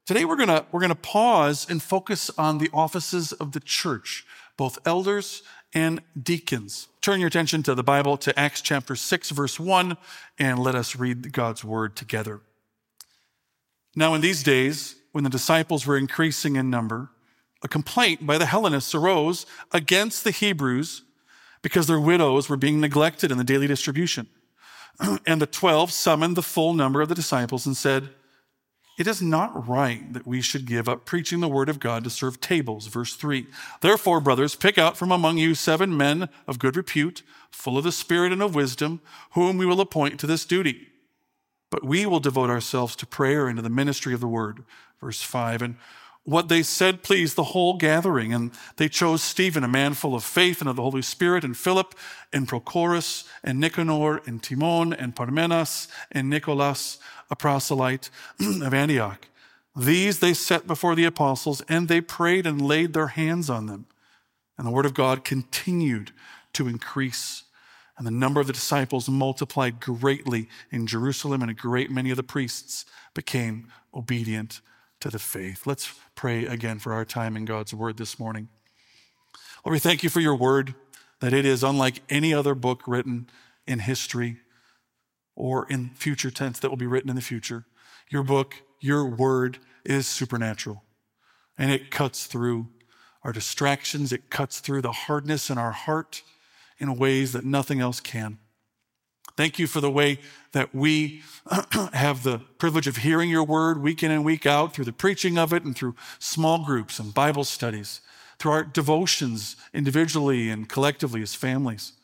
Today we're gonna pause and focus on the offices of the church, both elders and deacons. Turn your attention to the Bible, to Acts chapter 6, verse 1, and let us read God's word together. Now in these days, when the disciples were increasing in number, a complaint by the Hellenists arose against the Hebrews because their widows were being neglected in the daily distribution. And the 12 summoned the full number of the disciples and said, "It is not right that we should give up preaching the word of God to serve tables." Verse 3, "Therefore, brothers, pick out from among you 7 men of good repute, full of the Spirit and of wisdom, whom we will appoint to this duty. But we will devote ourselves to prayer and to the ministry of the word." Verse 5, "And what they said pleased the whole gathering, and they chose Stephen, a man full of faith and of the Holy Spirit, and Philip, and Prochorus, and Nicanor, and Timon, and Parmenas, and Nicholas, a proselyte of Antioch. These they set before the apostles, and they prayed and laid their hands on them. And the word of God continued to increase. And the number of the disciples multiplied greatly in Jerusalem, and a great many of the priests became obedient to the faith." Let's pray again for our time in God's word this morning. Lord, we thank you for your word, that it is unlike any other book written in history or in future tense that will be written in the future. Your book, your word is supernatural, and it cuts through our distractions. It cuts through the hardness in our heart in ways that nothing else can. Thank you for the way that we have the privilege of hearing your word week in and week out through the preaching of it and through small groups and Bible studies, through our devotions individually and collectively as families.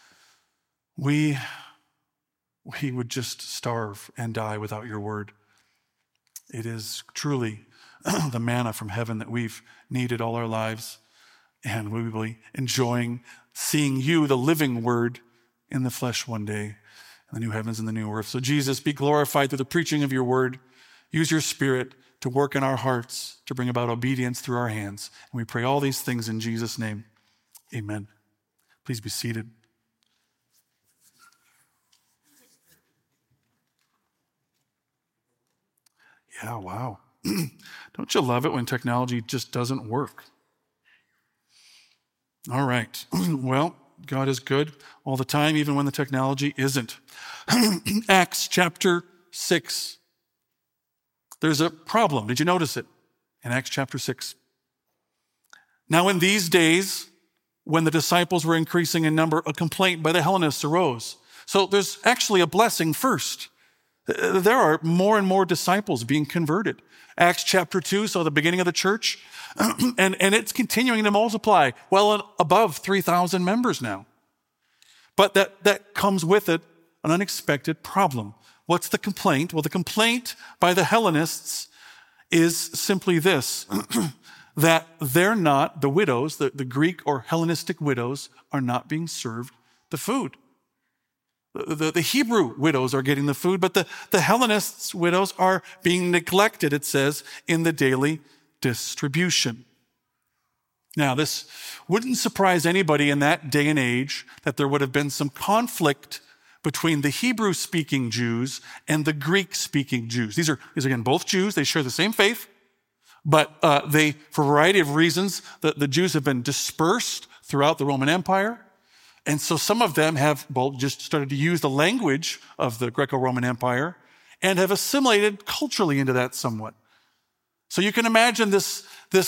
We would just starve and die without your word. It is truly the manna from heaven that we've needed all our lives, and we will be enjoying seeing you, the living word, in the flesh one day, in the new heavens and the new earth. So Jesus, be glorified through the preaching of your word. Use your Spirit to work in our hearts, to bring about obedience through our hands. And we pray all these things in Jesus' name. Amen. Please be seated. Yeah, wow. Don't you love it when technology just doesn't work? All right. Well, God is good all the time, even when the technology isn't. Acts chapter 6. There's a problem. Did you notice it? In Acts chapter 6. Now in these days, when the disciples were increasing in number, a complaint by the Hellenists arose. So there's actually a blessing first. There are more and more disciples being converted. Acts chapter 2, so the beginning of the church, and it's continuing to multiply, well above 3,000 members now. But that comes with it an unexpected problem. What's the complaint? Well, the complaint by the Hellenists is simply this, that they're not, the widows, the Greek or Hellenistic widows, are not being served the food. The Hebrew widows are getting the food, but the Hellenists' widows are being neglected, it says, in the daily distribution. Now, this wouldn't surprise anybody in that day and age that there would have been some conflict between the Hebrew-speaking Jews and the Greek-speaking Jews. These are again, both Jews. They share the same faith, but they, for a variety of reasons, the Jews have been dispersed throughout the Roman Empire. And so some of them have, just started to use the language of the Greco-Roman Empire and have assimilated culturally into that somewhat. So you can imagine these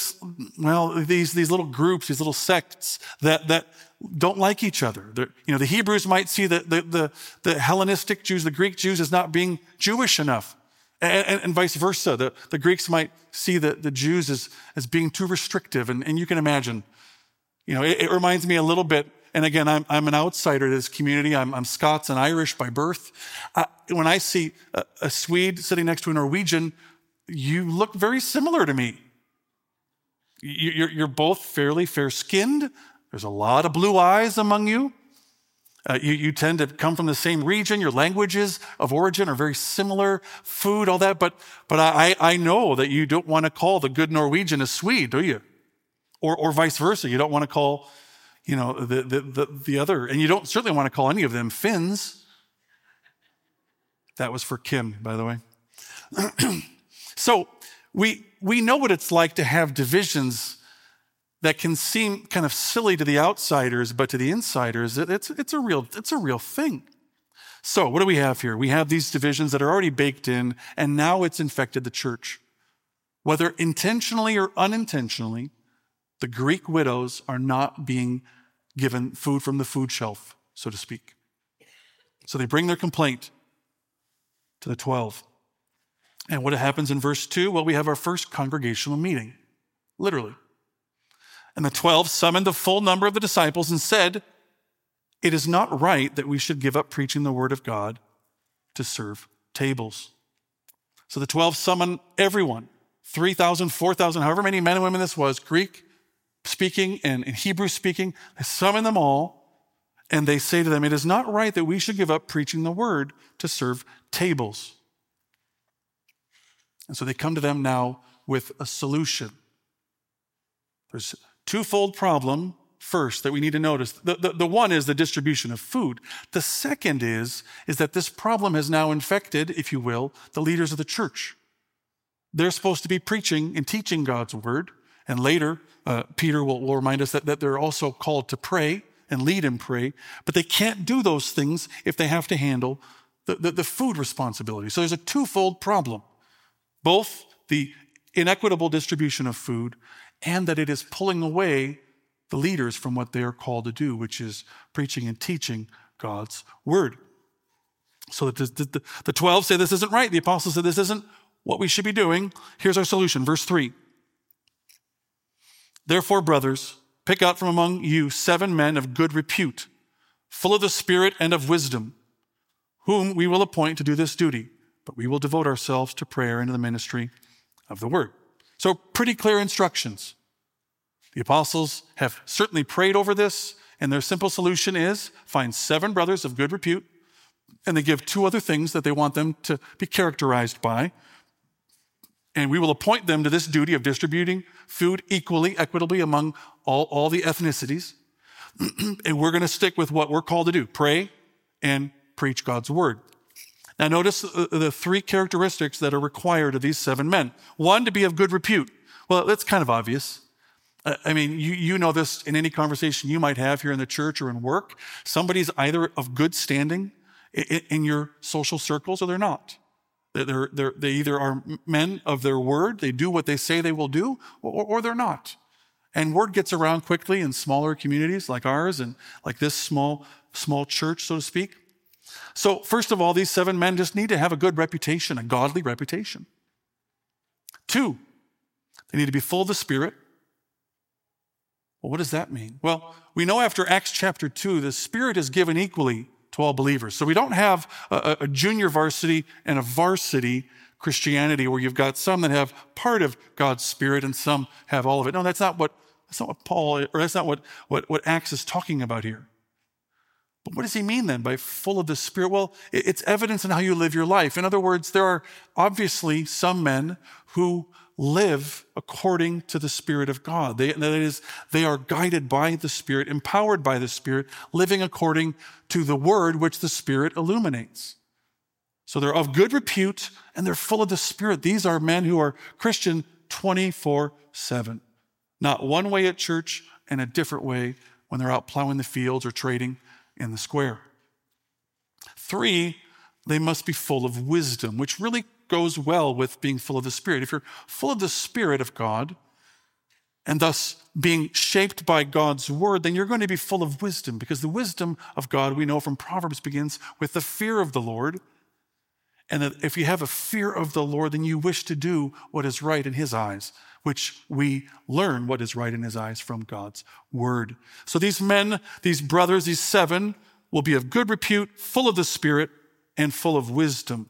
little groups, these little sects that don't like each other. The Hebrews might see the Hellenistic Jews, the Greek Jews, as not being Jewish enough, and vice versa. The Greeks might see the Jews as being too restrictive, and you can imagine. It reminds me a little bit. And again, I'm an outsider to this community. I'm Scots and Irish by birth. When I see a Swede sitting next to a Norwegian, you look very similar to me. You're both fairly fair-skinned. There's a lot of blue eyes among you. You tend to come from the same region. Your languages of origin are very similar. Food, all that. But I know that you don't want to call the good Norwegian a Swede, do you? Or vice versa. You don't want to call the other, and you don't certainly want to call any of them Finns. That was for Kim, by the way. So we know what it's like to have divisions that can seem kind of silly to the outsiders, but to the insiders, it's a real thing. So what do we have here? We have these divisions that are already baked in, and now it's infected the church. Whether intentionally or unintentionally, the Greek widows are not being given food from the food shelf, so to speak. So they bring their complaint to the 12. And what happens in verse 2? Well, we have our first congregational meeting, literally. And the 12 summoned the full number of the disciples and said, "It is not right that we should give up preaching the word of God to serve tables." So the 12 summon everyone, 3,000, 4,000, however many men and women this was, Greek speaking and Hebrew speaking. They summon them all, and they say to them, "It is not right that we should give up preaching the word to serve tables." And so they come to them now with a solution. There's a twofold problem, first, that we need to notice. The one is the distribution of food. The second is that this problem has now infected, if you will, the leaders of the church. They're supposed to be preaching and teaching God's word. And later, Peter will remind us that they're also called to pray and lead and pray. But they can't do those things if they have to handle the food responsibility. So there's a twofold problem. Both the inequitable distribution of food and that it is pulling away the leaders from what they are called to do, which is preaching and teaching God's word. So the 12 say this isn't right. The apostles said this isn't what we should be doing. Here's our solution. Verse 3. "Therefore, brothers, pick out from among you 7 men of good repute, full of the Spirit and of wisdom, whom we will appoint to do this duty. But we will devote ourselves to prayer and to the ministry of the word." So pretty clear instructions. The apostles have certainly prayed over this, and their simple solution is find 7 brothers of good repute, and they give 2 other things that they want them to be characterized by. And we will appoint them to this duty of distributing food equally, equitably among all the ethnicities. And we're going to stick with what we're called to do, pray and preach God's word. Now notice the 3 characteristics that are required of these 7 men. 1, to be of good repute. Well, that's kind of obvious. I mean, you know this in any conversation you might have here in the church or in work. Somebody's either of good standing in your social circles or they're not. They either are men of their word, they do what they say they will do, or they're not. And word gets around quickly in smaller communities like ours and like this small church, so to speak. So first of all, these 7 men just need to have a good reputation, a godly reputation. 2, they need to be full of the Spirit. Well, what does that mean? Well, we know after Acts chapter 2, the Spirit is given equally to all believers. So we don't have a junior varsity and a varsity Christianity where you've got some that have part of God's Spirit and some have all of it. No, that's not what Paul, or that's not what Acts is talking about here. But what does he mean then by full of the Spirit? Well, it's evidence in how you live your life. In other words, there are obviously some men who live according to the Spirit of God. That is, they are guided by the Spirit, empowered by the Spirit, living according to the Word which the Spirit illuminates. So they're of good repute and they're full of the Spirit. These are men who are Christian 24/7. Not one way at church and a different way when they're out plowing the fields or trading in the square. 3, they must be full of wisdom, which really goes well with being full of the Spirit. If you're full of the Spirit of God and thus being shaped by God's word, then you're going to be full of wisdom, because the wisdom of God, we know from Proverbs, begins with the fear of the Lord. And that if you have a fear of the Lord, then you wish to do what is right in his eyes, which we learn what is right in his eyes from God's word. So these men, these brothers, these 7 will be of good repute, full of the Spirit, and full of wisdom.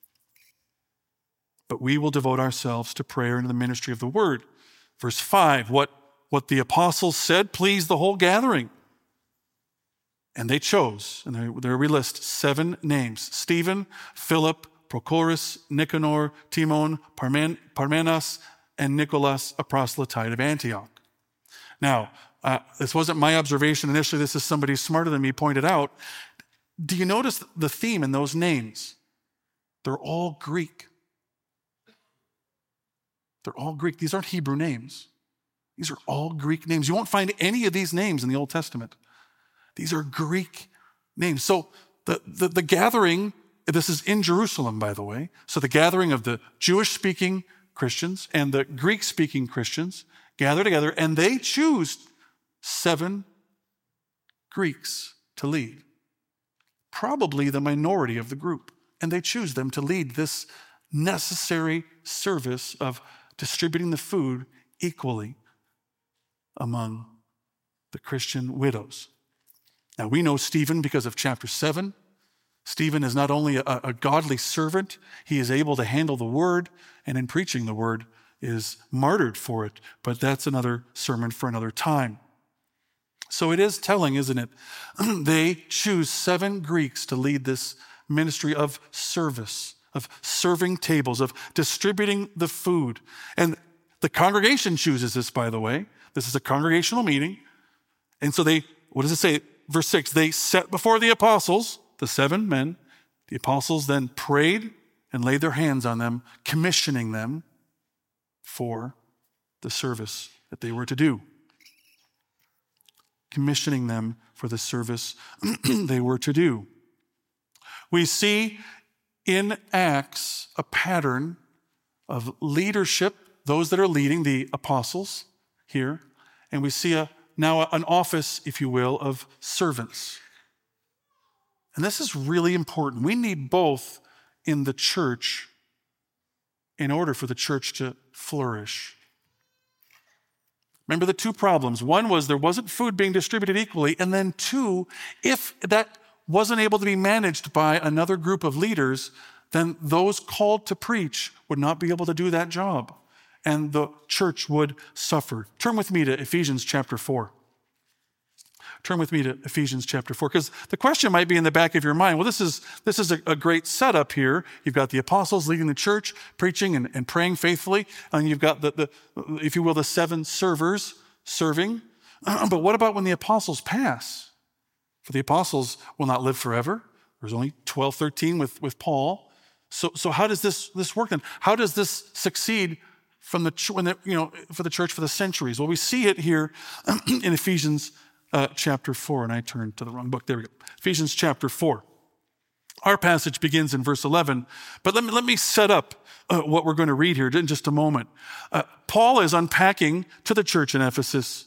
But we will devote ourselves to prayer and to the ministry of the word. Verse 5, what the apostles said pleased the whole gathering. And they chose, and there we list 7 names: Stephen, Philip, Prochorus, Nicanor, Timon, Parmenas, and Nicholas, a proselyte of Antioch. Now, this wasn't my observation initially. This is somebody smarter than me pointed out. Do you notice the theme in those names? They're all Greek. They're all Greek. These aren't Hebrew names. These are all Greek names. You won't find any of these names in the Old Testament. These are Greek names. So the gathering, this is in Jerusalem, by the way. So the gathering of the Jewish-speaking Christians and the Greek-speaking Christians gather together, and they choose 7 Greeks to lead. Probably the minority of the group. And they choose them to lead this necessary service of distributing the food equally among the Christian widows. Now, we know Stephen because of chapter 7. Stephen is not only a godly servant, he is able to handle the word, and in preaching the word is martyred for it. But that's another sermon for another time. So it is telling, isn't it? They choose 7 Greeks to lead this ministry of service, of serving tables, of distributing the food. And the congregation chooses this, by the way. This is a congregational meeting. And so what does it say? Verse 6, they set before the apostles, the 7 men. The apostles then prayed and laid their hands on them, commissioning them for the service that they were to do. Commissioning them for the service they were to do. We see in Acts a pattern of leadership, those that are leading, the apostles here, and we see now an office, if you will, of servants. And this is really important. We need both in the church in order for the church to flourish. Remember the 2 problems. One was there wasn't food being distributed equally, and then 2, if that wasn't able to be managed by another group of leaders, then those called to preach would not be able to do that job, and the church would suffer. Turn with me to Ephesians chapter 4. Turn with me to Ephesians chapter 4, because the question might be in the back of your mind, well, this is a great setup here. You've got the apostles leading the church, preaching and praying faithfully, and you've got the if you will, the 7 servers serving. But what about when the apostles pass? For the apostles will not live forever. There's only 12, 13 with Paul. So how does this work then? How does this succeed for the church for the centuries? Well, we see it here in Ephesians chapter 4, and I turned to the wrong book. There we go. Ephesians chapter 4. Our passage begins in verse 11, but let me set up what we're going to read here in just a moment. Paul is unpacking to the church in Ephesus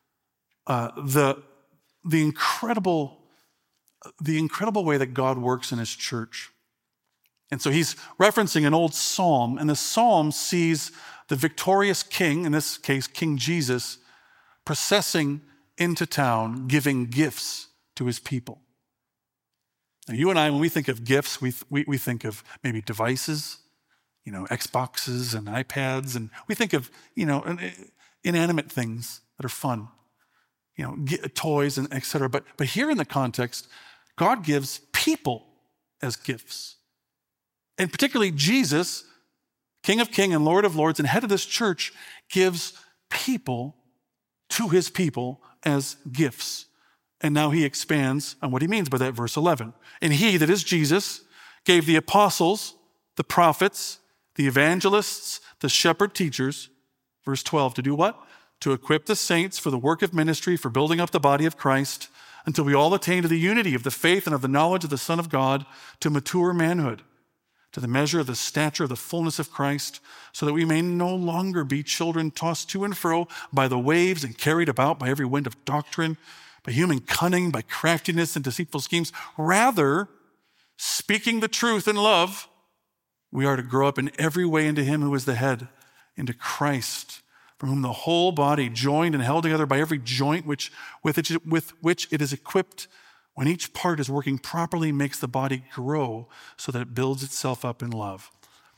the incredible way that God works in his church. And so he's referencing an old psalm, and the psalm sees the victorious king, in this case, King Jesus, processing into town, giving gifts to his people. Now, you and I, when we think of gifts, we think of maybe devices, Xboxes and iPads, and we think of, inanimate things that are fun, toys and etc. But here in the context, God gives people as gifts. And particularly Jesus, King of Kings and Lord of Lords and head of this church, gives people to his people as gifts. And now he expands on what he means by that, verse 11. And he, that is Jesus, gave the apostles, the prophets, the evangelists, the shepherd teachers, verse 12, to do what? To equip the saints for the work of ministry, for building up the body of Christ, until we all attain to the unity of the faith and of the knowledge of the Son of God, to mature manhood, to the measure of the stature of the fullness of Christ, so that we may no longer be children tossed to and fro by the waves and carried about by every wind of doctrine, by human cunning, by craftiness and deceitful schemes. Rather, speaking the truth in love, we are to grow up in every way into him who is the head, into Christ, from whom the whole body, joined and held together by every joint with which it is equipped, when each part is working properly, makes the body grow so that it builds itself up in love.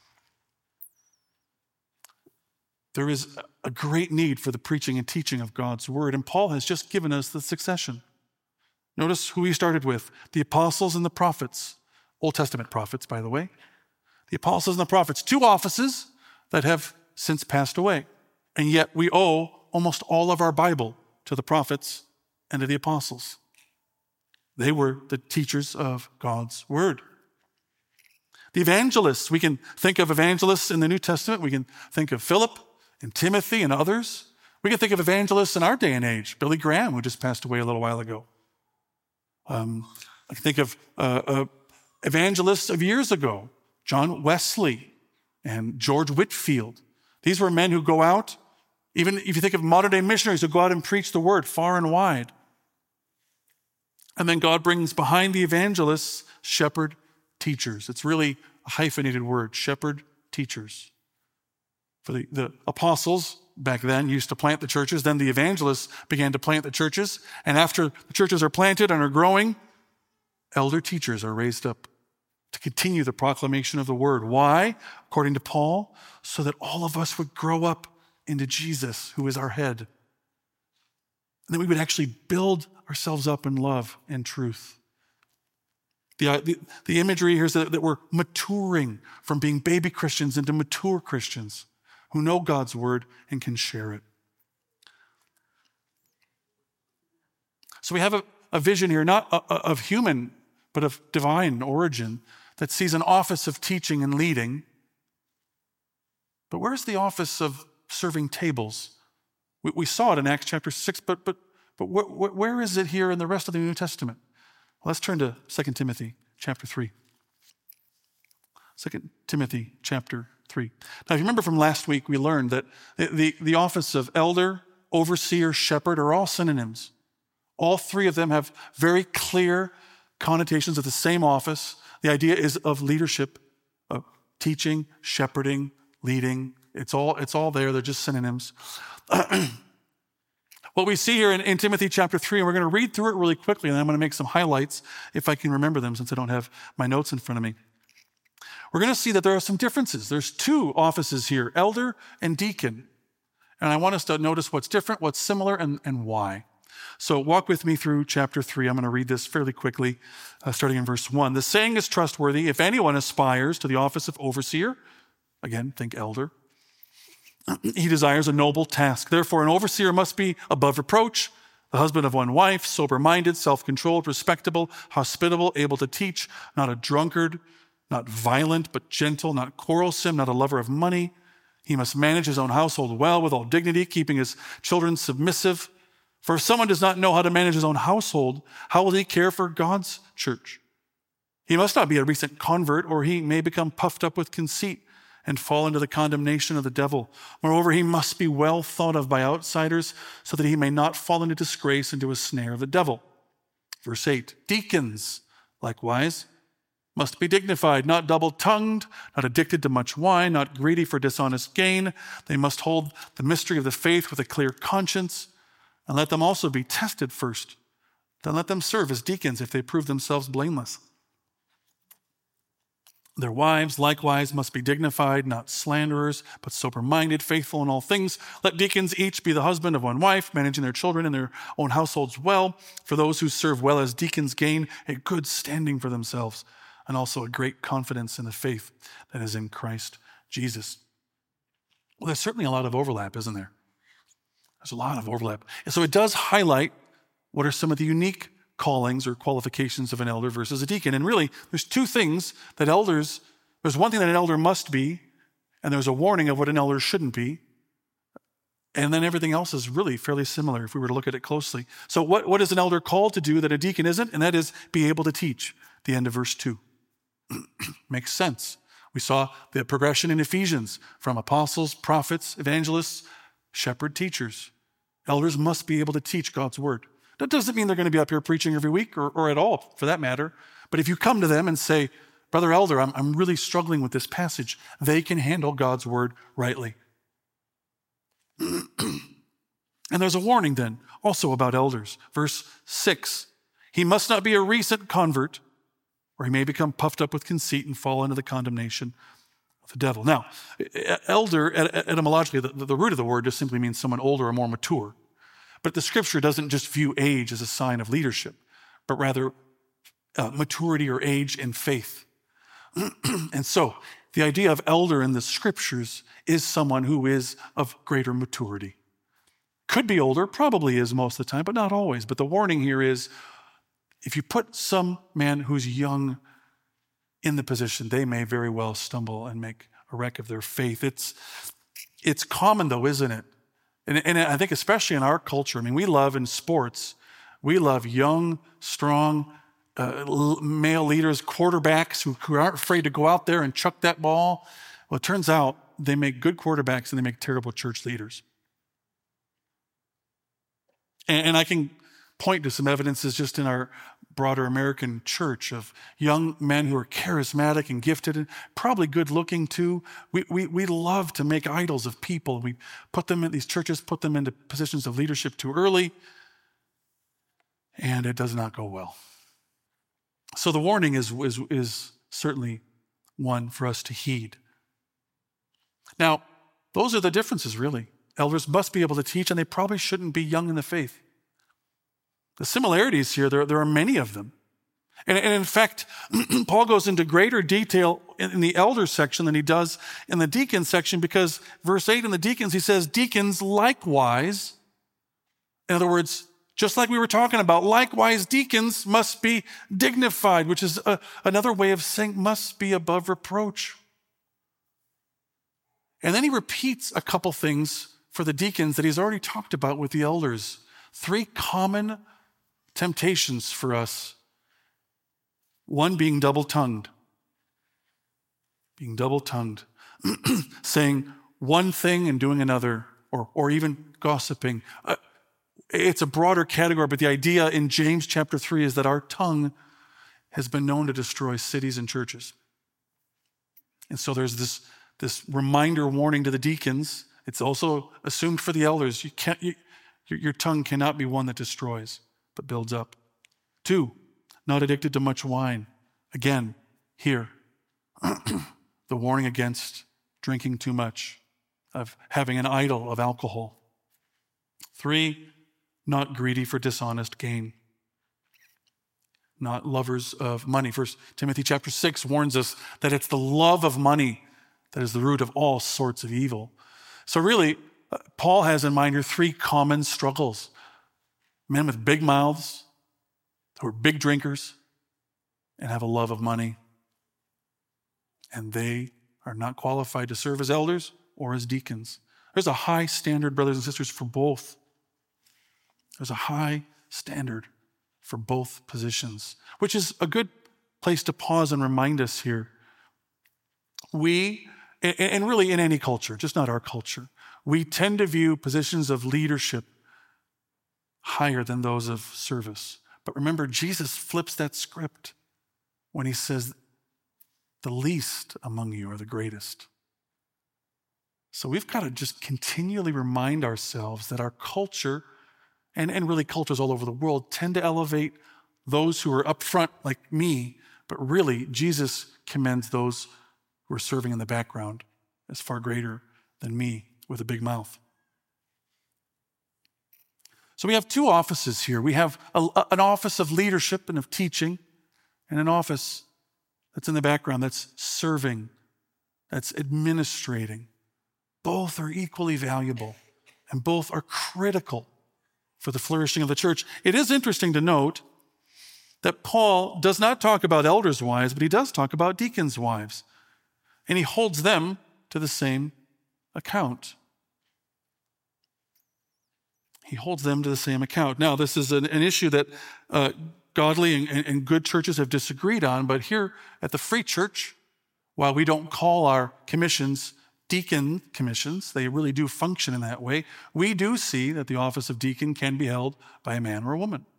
There is a great need for the preaching and teaching of God's word, and Paul has just given us the succession. Notice who he started with, the apostles and the prophets, Old Testament prophets, by the way. The apostles and the prophets, 2 offices that have since passed away, and yet we owe almost all of our Bible to the prophets and to the apostles. They were the teachers of God's word. The evangelists, we can think of evangelists in the New Testament. We can think of Philip, and Timothy and others. We can think of evangelists in our day and age. Billy Graham, who just passed away a little while ago. I can think of evangelists of years ago, John Wesley and George Whitefield. These were men who go out, even if you think of modern day missionaries who go out and preach the word far and wide. And then God brings behind the evangelists shepherd teachers. It's really a hyphenated word, shepherd teachers. For the apostles back then used to plant the churches. Then the evangelists began to plant the churches. And after the churches are planted and are growing, elder teachers are raised up to continue the proclamation of the word. Why? According to Paul, so that all of us would grow up into Jesus, who is our head. And that we would actually build ourselves up in love and truth. The imagery here is that we're maturing from being baby Christians into mature Christians who know God's word and can share it. So we have a vision here, not of human, but of divine origin, that sees an office of teaching and leading. But where's the office of serving tables? We saw it in Acts chapter 6, but where is it here in the rest of the New Testament? Well, let's turn to 2 Timothy chapter 3. 2 Timothy chapter 3. Now, if you remember from last week, we learned that the office of elder, overseer, shepherd are all synonyms. All three of them have very clear connotations of the same office. The idea is of leadership, of teaching, shepherding, leading. It's all there. They're just synonyms. What we see here in Timothy chapter 3, and we're going to read through it really quickly, and then I'm going to make some highlights if I can remember them since I don't have my notes in front of me. We're going to see that there are some differences. There's two offices here, elder and deacon. And I want us to notice what's different, what's similar, and why. So walk with me through chapter 3. I'm going to read this fairly quickly, starting in verse 1. The saying is trustworthy. If anyone aspires to the office of overseer, again, think elder, he desires a noble task. Therefore, an overseer must be above reproach, the husband of one wife, sober-minded, self-controlled, respectable, hospitable, able to teach, not a drunkard, not violent, but gentle, not quarrelsome, not a lover of money. He must manage his own household well with all dignity, keeping his children submissive. For if someone does not know how to manage his own household, how will he care for God's church? He must not be a recent convert, or he may become puffed up with conceit and fall into the condemnation of the devil. Moreover, he must be well thought of by outsiders so that he may not fall into disgrace, into a snare of the devil. Verse 8, deacons, likewise, must be dignified, not double-tongued, not addicted to much wine, not greedy for dishonest gain. They must hold the mystery of the faith with a clear conscience, and let them also be tested first. Then let them serve as deacons if they prove themselves blameless. Their wives, likewise, must be dignified, not slanderers, but sober-minded, faithful in all things. Let deacons each be the husband of one wife, managing their children and their own households well. For those who serve well as deacons gain a good standing for themselves, and also a great confidence in the faith that is in Christ Jesus. Well, there's certainly a lot of overlap, isn't there? There's a lot of overlap. And so it does highlight what are some of the unique callings or qualifications of an elder versus a deacon. And really, there's two things that there's one thing that an elder must be, and there's a warning of what an elder shouldn't be. And then everything else is really fairly similar if we were to look at it closely. So what is an elder called to do that a deacon isn't? And that is be able to teach. The end of verse 2. Makes sense. We saw the progression in Ephesians from apostles, prophets, evangelists, shepherd teachers. Elders must be able to teach God's word. That doesn't mean they're going to be up here preaching every week or at all, for that matter. But if you come to them and say, Brother Elder, I'm really struggling with this passage, they can handle God's word rightly. And there's a warning then also about elders. Verse 6, he must not be a recent convert, or he may become puffed up with conceit and fall into the condemnation of the devil. Now, elder, etymologically, the root of the word just simply means someone older or more mature. But the scripture doesn't just view age as a sign of leadership, but rather maturity or age in faith. And so the idea of elder in the scriptures is someone who is of greater maturity. Could be older, probably is most of the time, but not always. But the warning here is if you put some man who's young in the position, they may very well stumble and make a wreck of their faith. It's common though, isn't it? And I think especially in our culture, I mean, we love in sports, we love young, strong, male leaders, quarterbacks who aren't afraid to go out there and chuck that ball. Well, it turns out they make good quarterbacks and they make terrible church leaders. And I can point to some evidences just in our broader American church of young men who are charismatic and gifted and probably good looking too. We love to make idols of people. We put them in these churches, put them into positions of leadership too early, and it does not go well. So the warning is certainly one for us to heed. Now, those are the differences, really. Elders must be able to teach, and they probably shouldn't be young in the faith. The similarities here, there are many of them. And in fact, Paul goes into greater detail in the elders section than he does in the deacons section, because verse 8 in the deacons, he says, deacons likewise, in other words, just like we were talking about, likewise deacons must be dignified, which is another way of saying must be above reproach. And then he repeats a couple things for the deacons that he's already talked about with the elders. 3 common temptations for us. One being double-tongued. Being double-tongued. Saying one thing and doing another, or even gossiping. It's a broader category, but the idea in James chapter 3 is that our tongue has been known to destroy cities and churches. And so there's this reminder warning to the deacons. It's also assumed for the elders. Your tongue cannot be one that destroys, but builds up. 2, not addicted to much wine. Again, here, the warning against drinking too much, of having an idol of alcohol. 3, not greedy for dishonest gain. Not lovers of money. 1 Timothy chapter 6 warns us that it's the love of money that is the root of all sorts of evil. So really, Paul has in mind here 3 common struggles. Men with big mouths, who are big drinkers, and have a love of money. And they are not qualified to serve as elders or as deacons. There's a high standard, brothers and sisters, for both. There's a high standard for both positions, which is a good place to pause and remind us here. We, and really in any culture, just not our culture, we tend to view positions of leadership higher than those of service. But remember, Jesus flips that script when he says, the least among you are the greatest. So we've got to just continually remind ourselves that our culture, and really cultures all over the world, tend to elevate those who are up front like me, but really Jesus commends those who are serving in the background as far greater than me with a big mouth. So we have 2 offices here. We have an office of leadership and of teaching, and an office that's in the background that's serving, that's administrating. Both are equally valuable, and both are critical for the flourishing of the church. It is interesting to note that Paul does not talk about elders' wives, but he does talk about deacons' wives. And he holds them to the same account. He holds them to the same account. Now, this is an issue that godly and good churches have disagreed on, but here at the Free Church, while we don't call our commissions deacon commissions, they really do function in that way, we do see that the office of deacon can be held by a man or a woman.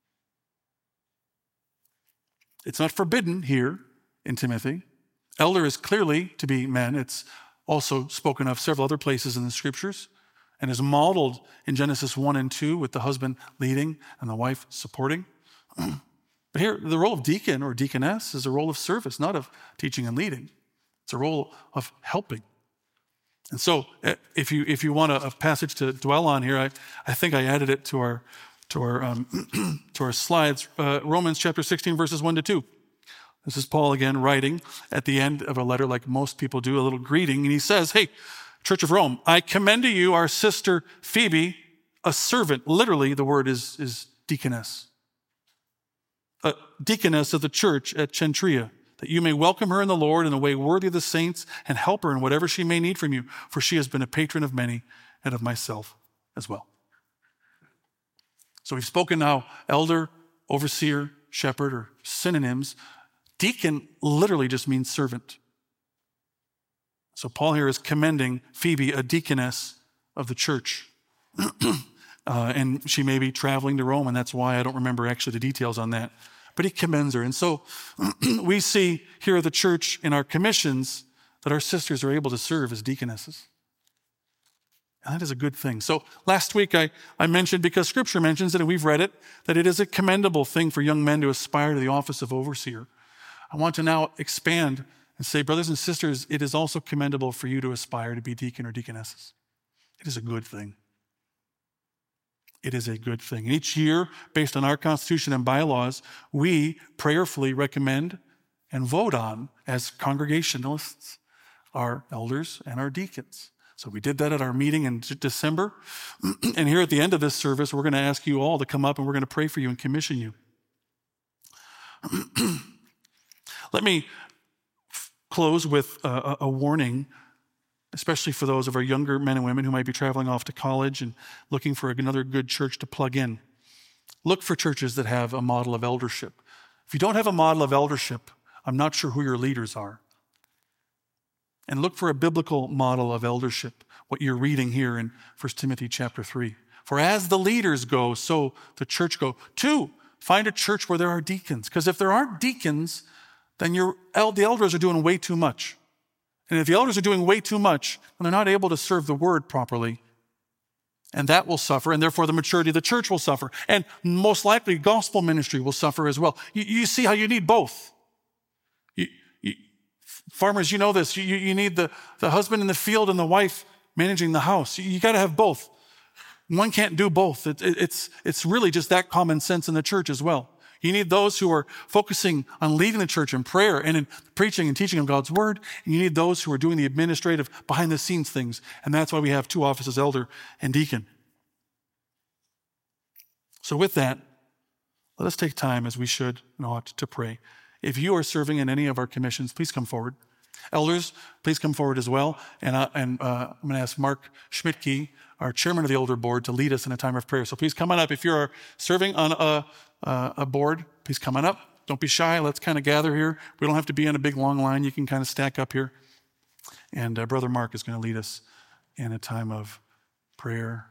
It's not forbidden here in Timothy. Elder is clearly to be men. It's also spoken of several other places in the scriptures and is modeled in Genesis 1 and 2 with the husband leading and the wife supporting. But here, the role of deacon or deaconess is a role of service, not of teaching and leading. It's a role of helping. And so if you want a passage to dwell on here, I think I added it to our slides. Romans chapter 16, verses 1 to 2. This is Paul again writing at the end of a letter like most people do, a little greeting. And he says, hey, Church of Rome, I commend to you our sister Phoebe, a servant. Literally, the word is deaconess. A deaconess of the church at Cenchrea, that you may welcome her in the Lord in a way worthy of the saints and help her in whatever she may need from you, for she has been a patron of many and of myself as well. So we've spoken now, elder, overseer, shepherd, or synonyms. Deacon literally just means servant. So Paul here is commending Phoebe, a deaconess of the church. And she may be traveling to Rome, and that's why I don't remember actually the details on that. But he commends her. And so we see here at the church in our commissions that our sisters are able to serve as deaconesses. And that is a good thing. So last week I mentioned, because Scripture mentions it and we've read it, that it is a commendable thing for young men to aspire to the office of overseer. I want to now expand and say, brothers and sisters, it is also commendable for you to aspire to be deacon or deaconesses. It is a good thing. It is a good thing. And each year, based on our Constitution and bylaws, we prayerfully recommend and vote on, as congregationalists, our elders and our deacons. So we did that at our meeting in December. And here at the end of this service, we're going to ask you all to come up and we're going to pray for you and commission you. Let me close with a warning, especially for those of our younger men and women who might be traveling off to college and looking for another good church to plug in. Look for churches that have a model of eldership. If you don't have a model of eldership, I'm not sure who your leaders are. And look for a biblical model of eldership, what you're reading here in 1 Timothy chapter 3. For as the leaders go, so the church go. 2, find a church where there are deacons. Because if there aren't deacons, then the elders are doing way too much. And if the elders are doing way too much, then they're not able to serve the word properly. And that will suffer, and therefore the maturity of the church will suffer. And most likely gospel ministry will suffer as well. You see how you need both. Farmers, you know this. You need the husband in the field and the wife managing the house. You got to have both. One can't do both. It's really just that common sense in the church as well. You need those who are focusing on leading the church in prayer and in preaching and teaching of God's word. And you need those who are doing the administrative, behind-the-scenes things. And that's why we have 2 offices, elder and deacon. So with that, let us take time, as we should and ought, to pray. If you are serving in any of our commissions, please come forward. Elders, please come forward as well. And I'm going to ask Mark Schmidtke, our chairman of the elder board, to lead us in a time of prayer. So please come on up. If you're serving on a board, please come on up. Don't be shy. Let's kind of gather here. We don't have to be in a big long line. You can kind of stack up here. And Brother Mark is going to lead us in a time of prayer.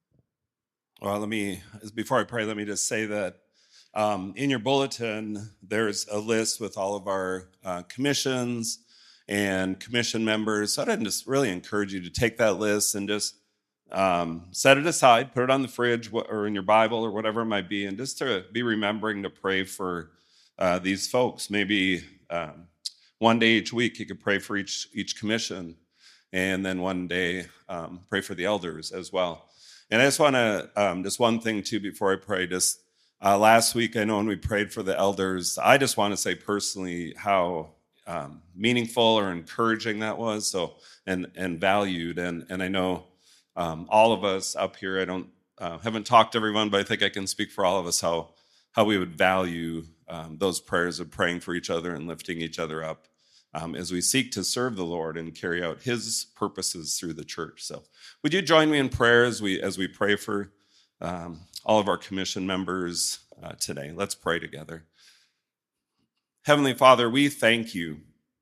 Well, before I pray, let me just say that in your bulletin, there's a list with all of our commissions and commission members. So I'd just really encourage you to take that list and just set it aside, put it on the fridge or in your Bible or whatever it might be, and just to be remembering to pray for these folks. Maybe one day each week you could pray for each commission, and then one day pray for the elders as well. And I just want to, just one thing too before I pray, just last week, I know when we prayed for the elders, I just want to say personally how meaningful or encouraging that was, so and valued. And I know all of us up here, haven't talked to everyone, but I think I can speak for all of us how we would value those prayers of praying for each other and lifting each other up as we seek to serve the Lord and carry out His purposes through the church. So would you join me in prayer as we pray for all of our commission members today? Let's pray together. Heavenly Father, we thank you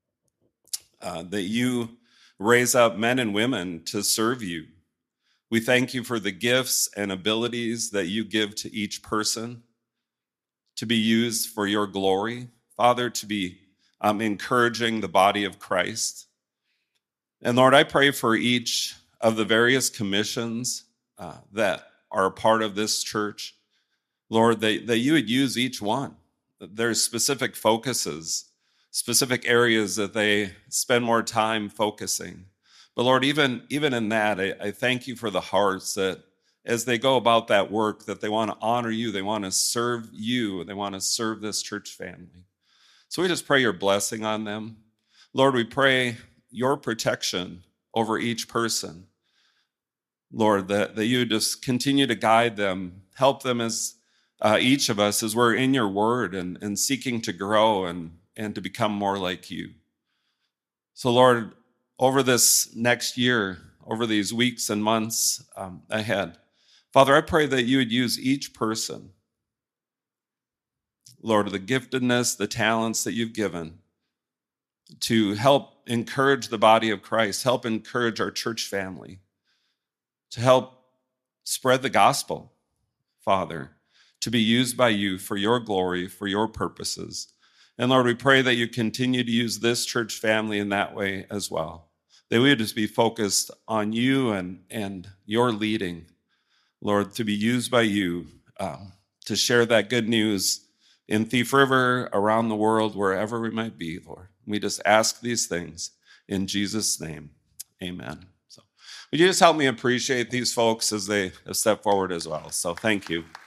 that you raise up men and women to serve you. We thank you for the gifts and abilities that you give to each person to be used for your glory. Father, to be encouraging the body of Christ. And Lord, I pray for each of the various commissions that are a part of this church. Lord, that you would use each one. There's specific focuses, specific areas that they spend more time focusing. But Lord, even in that, I thank you for the hearts that as they go about that work, that they want to honor you, they want to serve you, they want to serve this church family. So we just pray your blessing on them. Lord, we pray your protection over each person. Lord, that you just continue to guide them, help them as each of us as we're in your word and seeking to grow and and to become more like you. So Lord, over this next year, over these weeks and months ahead, Father, I pray that you would use each person, Lord, the giftedness, the talents that you've given to help encourage the body of Christ, help encourage our church family, to help spread the gospel, Father, to be used by you for your glory, for your purposes. And Lord, we pray that you continue to use this church family in that way as well, that we would just be focused on you and your leading, Lord, to be used by you to share that good news in Thief River, around the world, wherever we might be, Lord. We just ask these things in Jesus' name. Amen. So would you just help me appreciate these folks as they step forward as well? So thank you.